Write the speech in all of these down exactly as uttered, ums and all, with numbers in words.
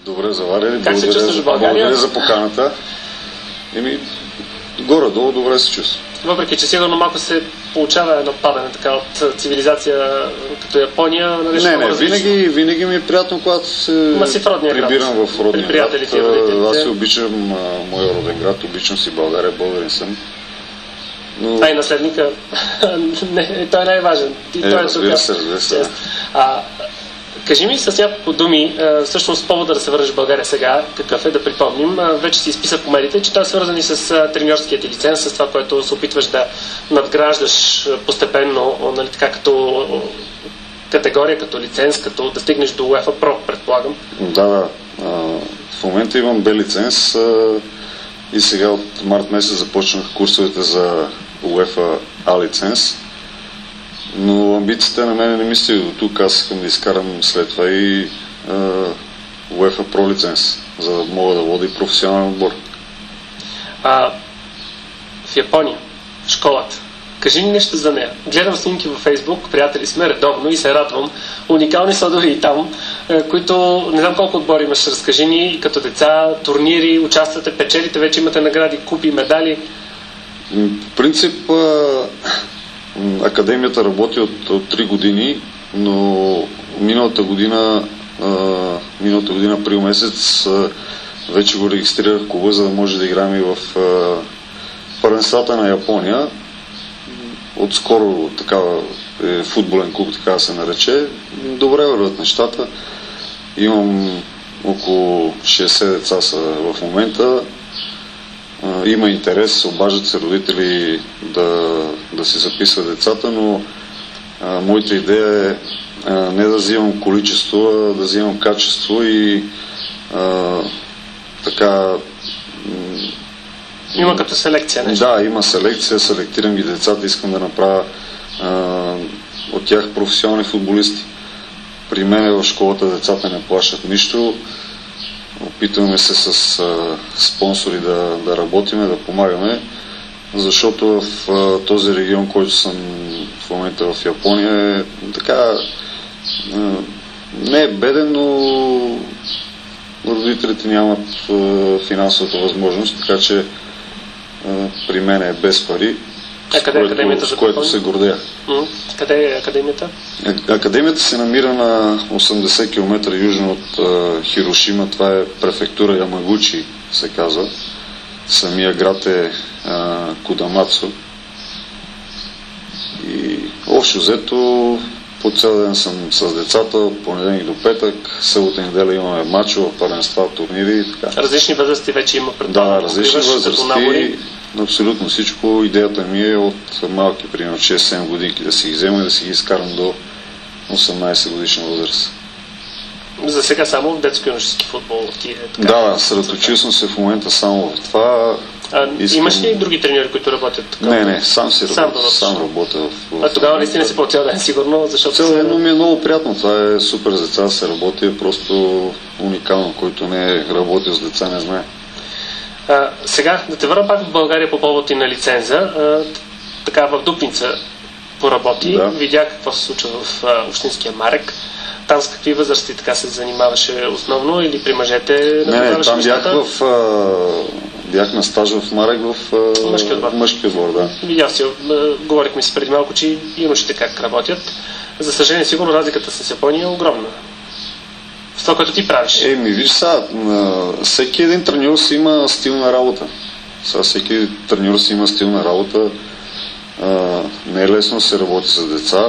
Добре заварили. Как се чувстваш в България? Благодаря за поканата. Еми, горе-долу добре се чувствам. Въпреки, че сигурно малко се получава едно падане така от цивилизация като Япония. Не, не, винаги, винаги ми е приятно, когато се прибирам в родния град. Аз си обичам а, моя роден град, обичам си България, българин съм. Но... А и наследника, не, той е най-важен. И е, той разбира се, разбира се. А, кажи ми с няколко думи, всъщност повода да се върнеш в България сега, какъв е, да припомним. Вече си изписа по медиите, че той е свързан и с треньорският ти лиценз, с това, което се опитваш да надграждаш постепенно, нали, така като категория, като лиценз, като да стигнеш до UEFA Pro, предполагам. Да, да. В момента имам Б лиценз и сега от март месец започнах курсовете за UEFA А лиценз. Но амбициите на мен не ми стига до тук. Аз искам да изкарам след това и uh, UEFA Pro лиценз, за да мога да водя и професионален отбор. А, в Япония, в школата, кажи ни нещо за нея. Гледам снимки във Фейсбук, приятели сме редовно и се радвам. Уникални сладове и там, които не знам колко отбори имаш. Разкажи ни като деца, турнири, участвате, печелите, вече имате награди, купи, медали. В принцип, академията работи от, от три години, но миналата година, а, миналата година април месец а, вече го регистрирах клуба, за да може да играем и в а, първенствата на Япония. Отскоро такава е футболен клуб, така да се нарече. Добре върват нещата. Имам около шейсет деца са в момента. Има интерес, обаждат се родители да, да си записват децата, но а, моята идея е а, не да взимам количество, а да взимам качество и а, така... Има като селекция нещо. Да, има селекция, селектирам ги децата, искам да направя а, от тях професионални футболисти. При мен в школата децата не плащат нищо. Опитваме се с а, спонсори да, да работиме, да помагаме, защото в а, този регион, който съм в момента в Япония, е така а, не е беден, но родителите нямат а, финансовата възможност, така че а, при мен е без пари, а къде е академията, с което се гордея. М- къде е академията? Академията се намира на осемдесет километра южно от а, Хирошима. Това е префектура Ямагучи, се казва. Самия град е а, Кудамацу. И общо взето по цял ден съм с децата, от понеделник до петък, събота и неделя имаме мачове, първенства, турнири и така. Различни възрасти вече има пред това. Да, различни възрасти. Абсолютно всичко. Идеята ми е от малки, примерно шест-седем годинки да си ги взема и да си ги изкарам до осемнайсет годишна възраст. За сега само в детско-юношески футбол ти е така? Да, съсредоточил съм се в момента само в това. А, искам... Имаш ли други треньори, които работят така? Не, не, сам си сам работя. Сам работя в, в... А тогава наистина си по цял ден, сигурно, защото... Цял ден, но ми е много приятно. Това е супер за деца да се работи, е просто уникално, който не е работил с деца, не знае. А, сега, да те върна пак в България по повод и на лиценза. А, така в Дупница поработи. Да. Видя какво се случва в а, общинския Марек. Там с какви възрасти така се занимаваше основно или при мъжете? Не, не, там бях, в, а, бях на стаж в Марек в а, мъжки отбор. Мъжки отбор, да. Видял си, говорихме си преди малко, че юношите как работят. За съжаление, сигурно разликата с Япония е огромна. В това, което ти правиш. Е, ми виж сега, всеки един треньор си има стил на работа. Сега всеки треньор си има стил на работа. А, не е лесно да се работи с деца,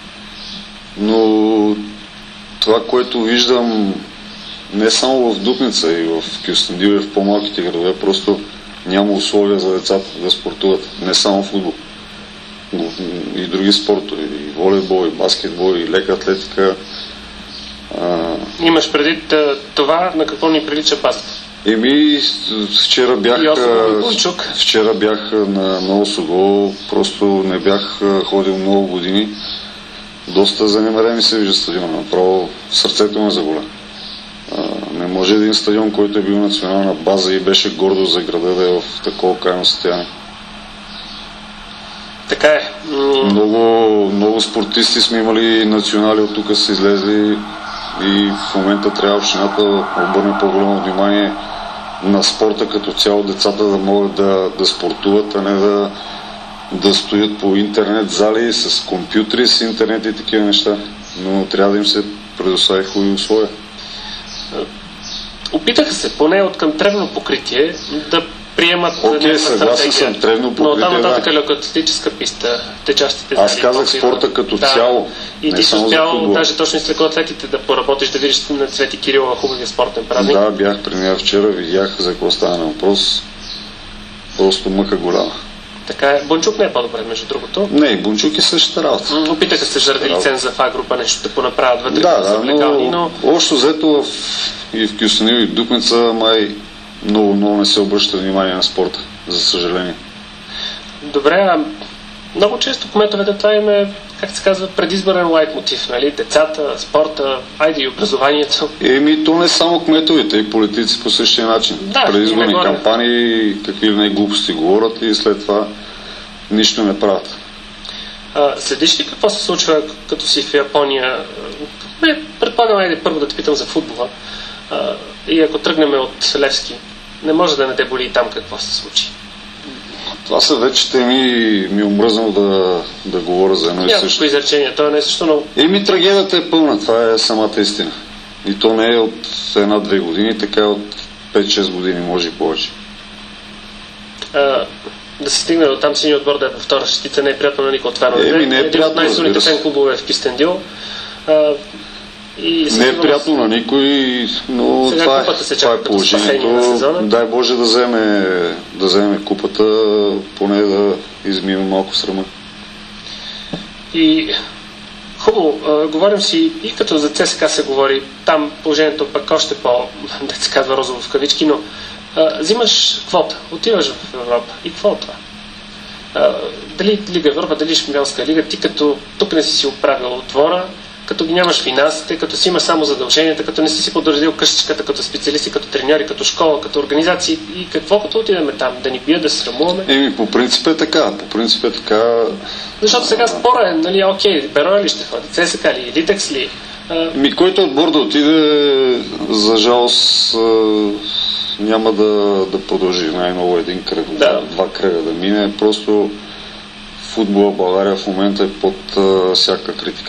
но това, което виждам не само в Дупница, и в Кюстендил, и в по-малките градове, просто няма условия за децата да спортуват. Не само футбол. И други спортове. И волейбол, и баскетбол, и лека атлетика. А... Имаш предвид това, на какво ни прилича баскет? Еми, вчера бях, Осогол, вчера бях на, на Осогол, просто не бях ходил много години. Доста занемарен ми се вижда стадиона, направо сърцето ме заболя. А, не може един стадион, който е бил национална база и беше гордо за града, да е в такова крайно състояние. Така е. Много, много спортисти сме имали, национали от тук са излезли. и в момента трябва общината да обърне по-голямо внимание на спорта като цяло, децата да могат да, да спортуват, а не да, да стоят по интернет зали с компютри, с интернет и такива неща. Но трябва да им се предостави хубави условия. Опитаха се поне от към тревно покритие да приемат okay, съгласен съм, тревно покритие, но там нататък да. е лекоатлетическа писта, течащите зали. Аз казах спорта като да. цяло. И ти си успял даже точно с лекоатлетите да поработиш, да видиш на Цвети Кирилова хубавия спортен празник. Да, бях при нея вчера, видях за какво стана на въпрос. Просто мъка голяма. Така е. Бунчук не е по-добре, между другото. Не, Бунчук е същата работа. Опитаха се заради лиценза в А-група нещо да понаправят вътре. Да, да, но, но... общо взето в, и в Кюстендил и в Дупница май много, много не се обръща внимание на спорта, за съжаление. Добре, а много често кметовете това им е, как се казва, предизборен лайт мотив, нали? Децата, спорта, айде и образованието. Еми, то не само кметовете, и политици по същия начин. Да, предизборни кампании, какви ли не глупости говорят и след това нищо не правят. А, следиш ли какво се случва, като си в Япония? Не, предполагам, айде първо да те питам за футбола. А, и ако тръгнем от Левски, не може да не те боли и там какво се случи. Това са вече те ми, ми омръзнало да, да говоря за едно и също. Някакво изречение, то не е също много... Еми, трагедията е пълна, това е самата истина. И то не е от една-две години, така е от пет-шест години, може и повече. А, да се стигне до там сини отбор да е по втора шестица, не е приятно на никой от феновете. Еми, не е приятно, един от най-силните фен клубове в Кюстендил. А, И не е приятно на никой, но сега това, е, това е положението. Дай Боже да вземе, да вземе купата, поне да измием малко срама. И хубаво, а, говорим си и като за ЦСКА се говори, там положението пък още по, да се казва розово в кавички, но а, взимаш квота, отиваш в Европа и какво от това? А, дали Лига Европа, дали Шампионска лига, ти като тук не си си оправил двора, като ги нямаш финансите, като си имаш само задълженията, като не си си подредил къщичката като специалисти, като треньори, като школа, като организации и какво като отидем там, да ни бият, да се срамуваме. Еми, по принцип е така, по принцип е така. Защото сега спора е, нали, окей, Берой ли ще ходи, ЦСКА ли, Литекс ли? Ми, който отбор да отиде, за жалост няма да, да продължи най-ново един кръг, да. два кръга да мине, просто футбола в България в момента е под а, всяка критика.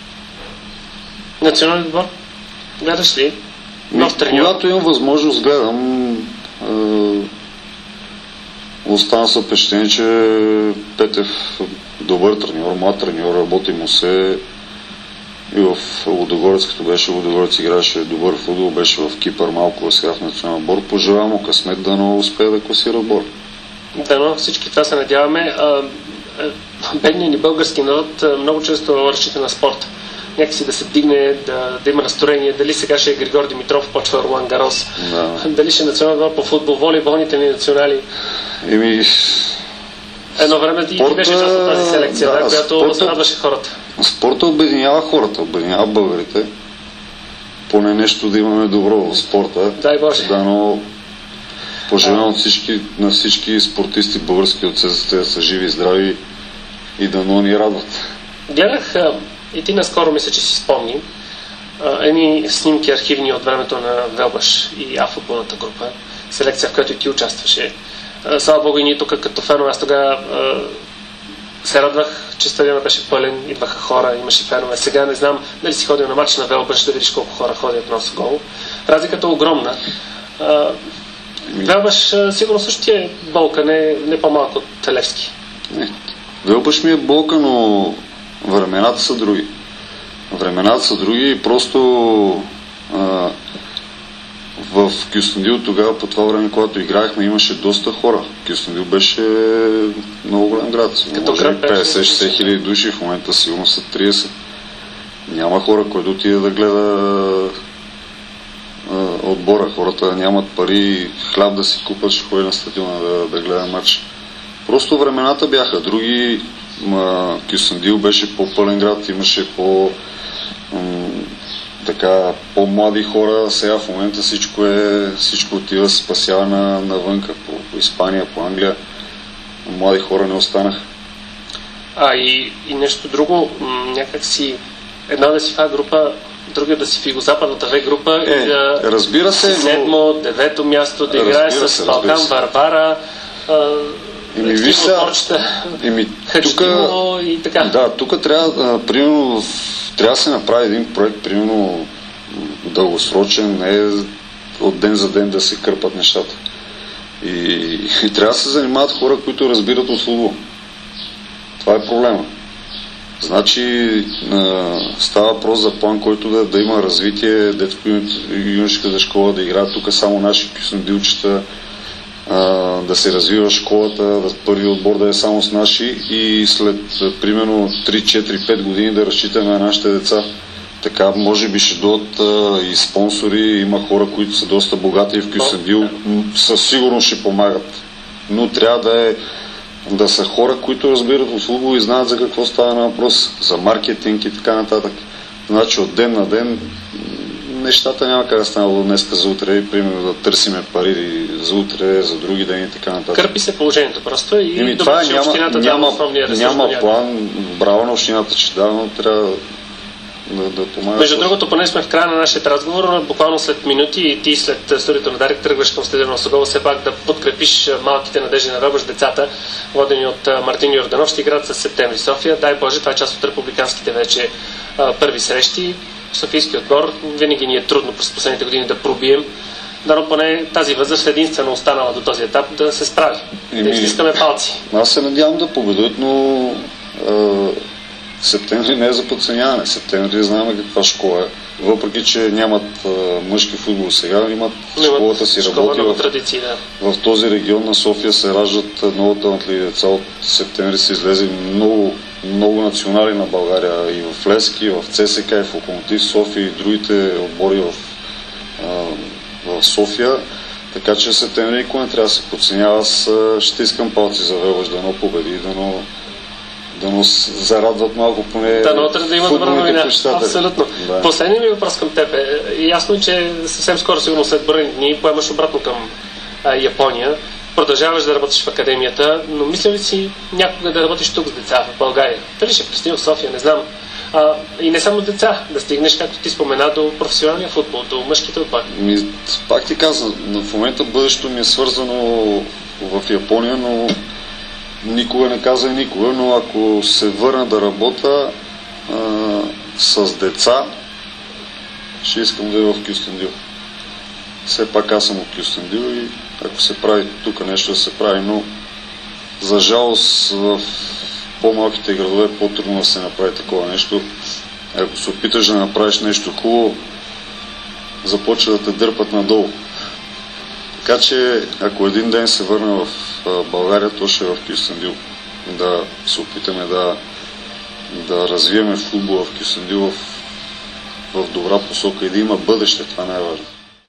Национален отбор? Гледаш ли? Нов треньор? Когато имам възможност, гледам. Е, остана се впечатление, че Петев добър треньор, млад треньор, работи му се. И в Лудогорец, като беше в Лудогорец, играше добър футбол, беше в Кипър малко, сега в национален отбор. Пожелавам му късмет да не успее да класира отбор. Дано, всички това се надяваме. Бедният ни български народ много често разчита на спорта. Някакси да се вдигне, да, да има настроение. Дали сега ще е Григор Димитров, почва Ролан Гарос. Да. Дали ще е национален отбор по футбол, волейболните ни национали. Еми... Едно време ти спорта... беше част от тази селекция, да, да, която разрадваше хората. Спорта обединява хората, обединява българите. Поне нещо да имаме добро в спорта. Дай Боже. Да, но пожелавам от всички, на всички спортисти български от ССТ да са живи и здрави и да но ни радват. Гледах и ти наскоро мисля, че си спомни едни снимки архивни от времето на Велбаш и А-футболната група, селекция, в която и ти участваше. Слава Богу, и ние тук като фенове, аз тогава се радвах, че стадиона беше пълен, идваха хора, имаше фенове. Сега не знам дали си ходил на матч на Велбаш, да видиш колко хора ходят на гол. Разликата е огромна. Велбаш сигурно също ти е болка, не, не по-малко от Левски. Не. Велбаш ми е болка, но времената са други. Времената са други и просто а, в Кюстендил тогава, по това време, когато играехме, имаше доста хора. Кюстендил беше много голям град. Може петдесет-шейсет хиляди души, в момента сигурно са трийсет. Няма хора, който отиде да гледа а, отбора. Хората нямат пари, хляб да си купат, ще ходи на стадиона да, да гледа матч. Просто времената бяха други. Кюстендил беше по-пълен град, имаше по м- така по-млади хора. Сега в момента всичко е всичко отива се спасява на, навънка, по, по Испания, по Англия. Млади хора не останаха. А и, и нещо друго, някак си една да си в група, другия да си в югозападната В група е, и да разбира се, седмо, девето място, да играе с се, Балкан, Варвара, Еми, виж сега, еми, тука, и така. Да, тук трябва, а, примерно, трябва да се направи един проект, примерно, дългосрочен, не от ден за ден да се кърпат нещата. И, и трябва да се занимават хора, които разбират от футбол. Това е проблема. Значи а, става въпрос за план, който да, да има развитие, детско юношеската школа, да играят тук само наши кюсендилчета, а, да се развива школата, да първи отбор да е само с наши и след примерно три, четири, пет години да разчитаме на нашите деца. Така, може би ще дойдат а, и спонсори, има хора, които са доста богати в Кюстендил, със сигурност ще помагат. Но трябва да е да са хора, които разбират от футбол и знаят за какво става на въпрос, за маркетинг и така нататък. Значи от ден на ден нещата няма как да стане от днеска за утре и примерно да търсиме пари за утре, за други ден и така нататък. Кърпи се положението просто и Еми, добре, че няма, общината няма, дава основния ресурс. Няма план, браво на общината, че дава, но трябва да, да помага. Между другото, поне сме в края на нашия разговор, буквално след минути и ти след студиото на Дарик тръгваш към стадиона Сокол, все пак да подкрепиш малките надежди на Робърш, децата, водени от Мартин Йорданов, ще играят с Септември София. Дай Боже, това е част от републиканските вече а, първи срещи. Софийски отбор винаги ни е трудно през последните години да пробием. Дано поне тази възраст единствено останала до този етап да се справи. Еми, да им стискаме палци. Аз се надявам да победят, но а, Септември не е за подценяване. Септември знаем каква школа е. Въпреки, че нямат а, мъжки футбол сега, имат школата си работи. В, традиции, да. В този регион на София се раждат много талантливи деца. От септември се излезе много, много национали на България. И в Левски, и в ЦСК, и в Локомотив София, и другите отбори в, а, в София. Така че септември никога не трябва да се подценява. Аз ще искам палци за Велваш, дано победи, дано да но зарадват малко поне да, но да има добра новина. Абсолютно. Да. Последният ми въпрос към теб е, ясно, че съвсем скоро, сигурно след бърни дни, поемаш обратно към а, Япония. Продължаваш да работиш в академията, но мисля ли си някога да работиш тук с деца в България? Дали ще пристигне в София, не знам. А, и не само деца, да стигнеш, както ти спомена, до професионалния футбол, до мъжките отбори. Ми, пак ти казвам, в момента бъдещето ми е свързано в Япония, но никога не каза и никога, но ако се върна да работя а, с деца, ще искам да е в Кюстендил. Все пак аз съм от Кюстендил и ако се прави тук нещо да се прави, но за жалост в по-малките градове е по-трудно да се направи такова нещо. Ако се опиташ да направиш нещо хубаво, започва да те дърпат надолу. Така че, ако един ден се върна в България, то ще е в Кюстендил. Да се опитаме да, да развиеме футбола в Кюстендил в, в добра посока и да има бъдеще. Това не е важно.